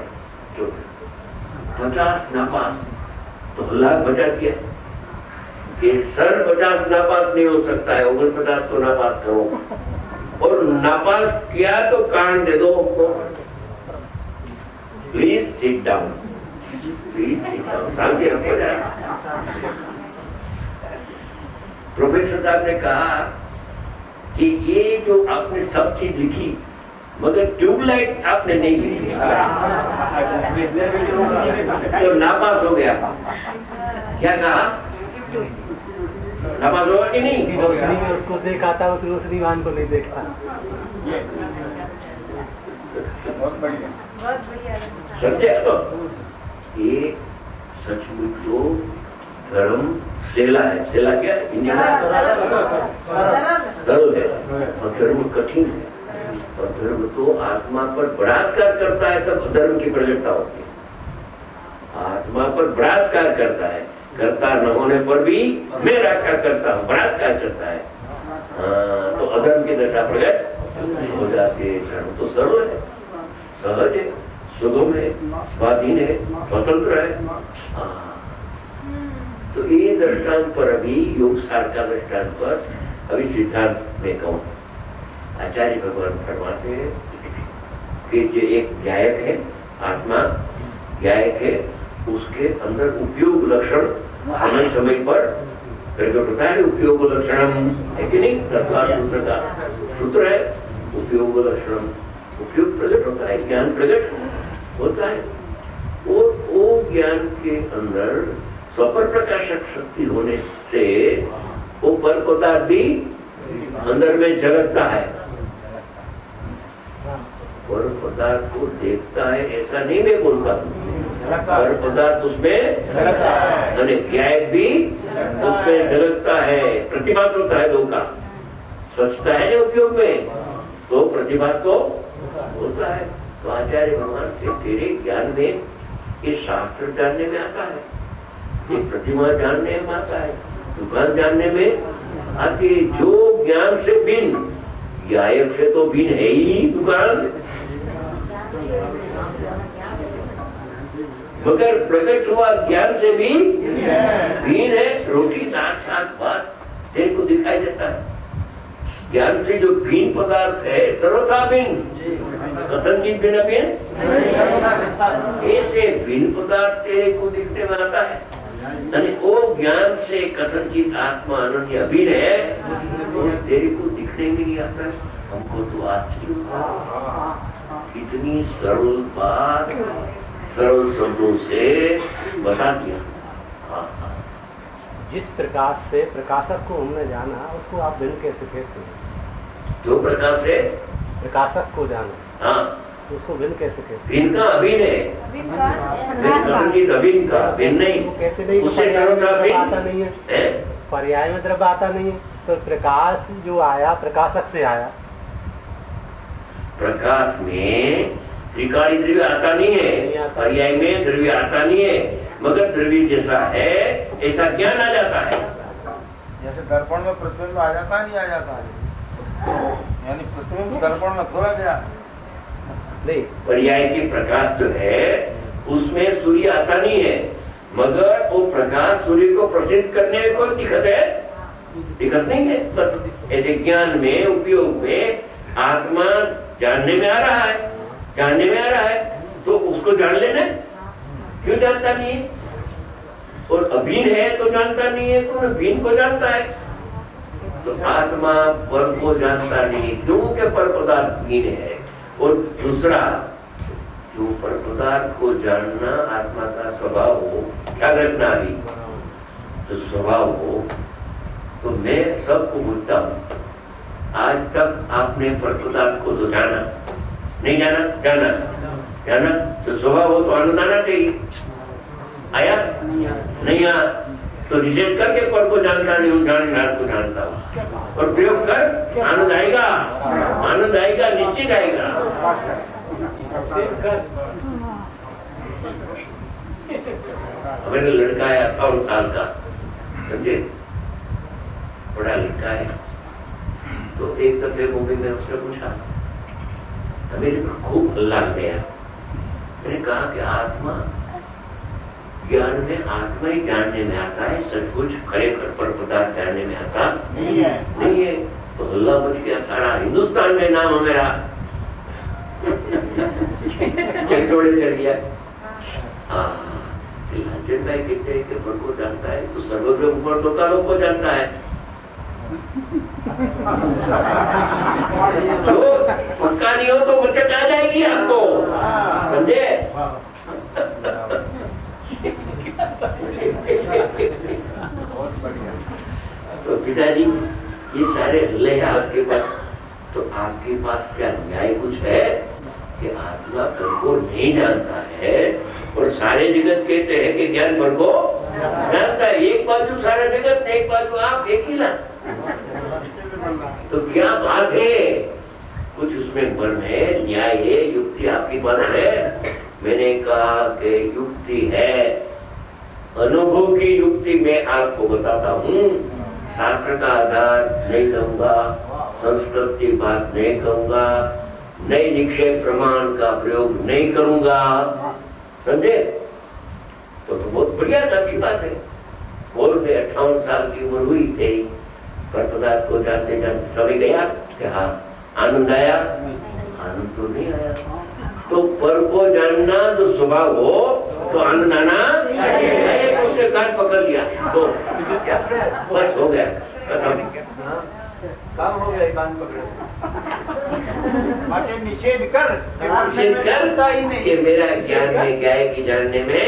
50 नापास, तो हल्ला बचा दिया कि सर 50 नापास नहीं हो सकता है, 49 तो नापास करो, और नापास किया तो कान दे दो हमको। Please sit down, please sit down, शांति रखो जरा। प्रोफेसर साहब ने कहा कि ये जो आपने सब चीज लिखी, मगर ट्यूबलाइट आपने नहीं लिखी, तो नापास हो गया। क्या कहा? नापास होगा कि नहीं? रोशनी में उसको देखा था, उस रोशनीवान को नहीं देखा। बहुत बढ़िया समझे? तो ये सचमुच तो धर्म सेला है। सेला क्या है? सरल है और धर्म कठिन है। और धर्म तो आत्मा पर बलात्कार करता है तब धर्म की प्रकटता होती है। आत्मा पर बलात्कार करता है, करता न होने पर भी मेरा क्या करता हूं, बलात्कार करता है, तो अधर्म की दशा प्रकट हो जाती है। धर्म तो सरल है, सहज है, सुगम है, स्वाधीन है, स्वतंत्र है। तो ये दृष्टांत पर अभी योग सार का दृष्टांत पर अभी सिद्धांत में कहूं, आचार्य भगवान फरमाते हैं कि जो एक गायक है, आत्मा गायक है, उसके अंदर उपयोग लक्षण समय समय पर प्रकट होता है। उपयोग लक्षण है कि नहीं? सूत्र का सूत्र है उपयोग लक्षण, उपयोग प्रकट होता है, ज्ञान प्रकट होता है। और वो ज्ञान के अंदर स्वपर प्रकाशक शक्ति होने से वो पर पदार्थ भी अंदर में झलकता है। पर पदार्थ को देखता है ऐसा नहीं मैं बोलता, पर पदार्थ उसमें झलकता है, गायक भी उसमें झलकता है, प्रतिभात होता है। दो का स्वच्छता है जो उपयोग में, तो प्रतिभात तो होता है। तो आचार्य भगवान के तेरे ज्ञान में ये शास्त्र जानने में आता है, ये प्रतिमा जानने में आता है, दुकान जानने में आती है। जो ज्ञान से भिन्न, गायक से तो भिन्न है ही दुकान, मगर प्रकट हुआ ज्ञान से भी भिन्न है। रोटी दाल शाक भात देह को दिखाई देता है, ज्ञान से जो भिन्न पदार्थ है सर्वथा भिन्न, कथनचित भिन्न भिन्न, ऐसे भिन्न पदार्थ तेरे को दिखने में आता है। वो ज्ञान से कथनचित आत्मा अनन्य अभिन्न है, तो तेरे को दिखने में नहीं आता है। हमको तो आश्चर्य होता है, कितनी सरल बात सरल शब्दों से बता दिया। जिस प्रकाश से प्रकाशक को हमने जाना, उसको आप भिन्न कैसे कहते हैं? जो प्रकाश से प्रकाशक को जाना, हाँ, तो उसको भिन्न कैसे कहते हैं? भिन्न का अभिन्न है, अभिन्न का भिन्न नहीं, कहते नहीं, उससे आता नहीं है, पर्याय में द्रव्य आता नहीं है। तो प्रकाश जो आया प्रकाशक से आया, प्रकाश में त्रिकाली द्रव्य आता नहीं है, पर्याय में द्रव्य आता नहीं है, मगर द्रव्य जैसा है ऐसा ज्ञान आ जाता है। जैसे दर्पण में प्रतिबिंब आ जाता है, नहीं आ जाता है, यानी प्रतिबिंब दर्पण में थोड़ा गया नहीं। पर्याय की प्रकाश जो है उसमें सूर्य आता नहीं है, मगर वो प्रकाश सूर्य को प्रसिद्ध करने में कोई दिक्कत है? दिक्कत नहीं है। बस ऐसे ज्ञान में उपयोग में आत्मा जानने में आ रहा है, जानने में आ रहा है, तो उसको जान लेना। क्यों जानता नहीं है? और अभिन्न है तो जानता नहीं है, तो भिन्न को जानता है। तो आत्मा पर को जानता नहीं, क्योंकि पर पदार्थ भिन्न है। और दूसरा, जो पर पदार्थ को जानना आत्मा का स्वभाव हो, क्या रखना अभी तो स्वभाव हो, तो मैं सबको बोलता हूं। आज तक आपने पर पदार्थ को तो जाना नहीं, जाना जाना जाना, तो स्वभाव हो तो आनंद आना चाहिए। आया नहीं आया तो निषेध करके पर को जानता नहीं हूं, जान को जानता हूं, और प्रयोग कर आनंद आएगा, आनंद आएगा, निश्चित आएगा। मेरा लड़का है 58 साल का, समझे, बड़ा लड़का है। तो एक दफे मुंबई में उसने पूछा, मेरे को खूब हल्ला गया। मैंने कहा कि आत्मा ज्ञान में आत्मा ही जानने में आता है, सचमुच खरेखर पर पदार्थ जानने में आता नहीं है। नहीं है तो हल्ला मच गया, सारा हिंदुस्तान में नाम है मेरा, चंडोड़े चल गया। लालचंद भाई कहते हैं कि पर को जानता है तो सर्वत्र ऊपर तो कालों को जानता है। तो पक्का नहीं हो तो बचत आ जाएगी आपको, समझे? तो पिताजी ये सारे हल्ले हैं आपके पास, तो आपके पास क्या न्याय कुछ है कि आत्मा पर को नहीं जानता है और सारे जगत कहते हैं कि ज्ञान पर को जानता है एक बाजू सारा जगत, एक बाजू आप अकेला। तो क्या बात है, कुछ उसमें मर्म है, न्याय है, युक्ति आपकी पास है। मैंने कहा कि युक्ति है, अनुभव की युक्ति मैं आपको बताता हूँ। शास्त्र का आधार नहीं दूंगा, संस्कृत की बात नहीं कहूंगा, नई निक्षेप प्रमाण का प्रयोग नहीं करूंगा, समझे? तो बहुत बढ़िया अच्छी बात है। बोल पे 58 साल की उम्र हुई थे, पर पदार्थ को जानते जानते समय गया कि हाँ आनंद आया, आनंद तो नहीं आया। तो पर को जानना जो स्वभाव हो तो आनंद आना चाहिए। तो उसने कान पकड़ लिया तो बस हो गया, काम हो गया, कान पकड़े। निषेध कर, निषेध करता ही नहीं कि मेरा ज्ञान में क्या है कि जानने में।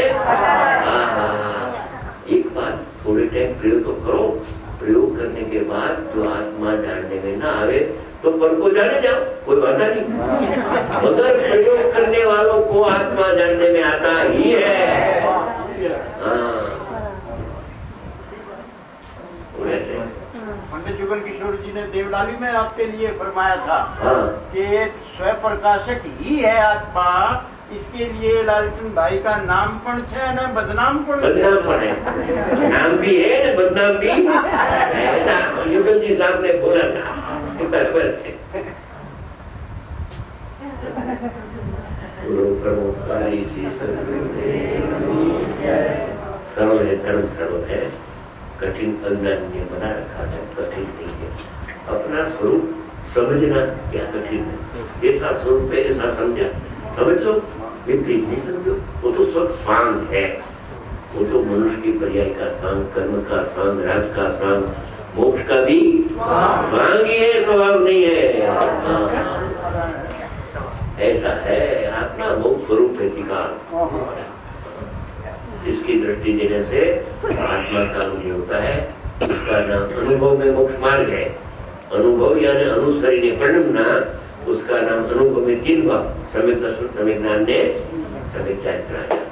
एक बार थोड़े टाइम प्रयोग तो करो, प्रयोग करने के बाद जो आत्मा जानने में ना आवे तो पर को जाने जाओ, कोई बाधा नहीं। मगर प्रयोग करने वालों को आत्मा जानने में आता ही है। पंडित जुगल किशोर जी ने देवलाली में आपके लिए फरमाया था कि स्वयं प्रकाशक ही है आत्मा। इसके लिए लालचंद भाई का नाम पण है ना बदनाम पण है। नाम भी है ना बदनाम भी, ऐसा जुगल जी साहब ने बोला था। बराबर है। प्रमुखारी सरल है, धर्म सरल है, कठिन अज्ञान ने बना रखा है, कठिन नहीं है। अपना स्वरूप समझना क्या कठिन है, ऐसा स्वरूप है, ऐसा समझा, समझ लो, विपरीत नहीं समझो। वो तो सब स्वांग है, वो तो मनुष्य की पर्याय का स्वांग, कर्म का स्वांग, राग का स्वांग, मोक्ष का भी स्वांग ही है, स्वभाव नहीं है। ऐसा है, आत्मा मोक्ष स्वरूप है टिकाण। इसकी दृष्टि देने से आत्मा का अनुभव होता है। उसका नाम अनुभव में मोक्ष मार्ग है। अनुभव यानी अनुसरी परिणमना, उसका नाम अनुभव में 3 भाव, सम्यक दर्शन, सम्यक ज्ञान ने, सम्यक चारित्र।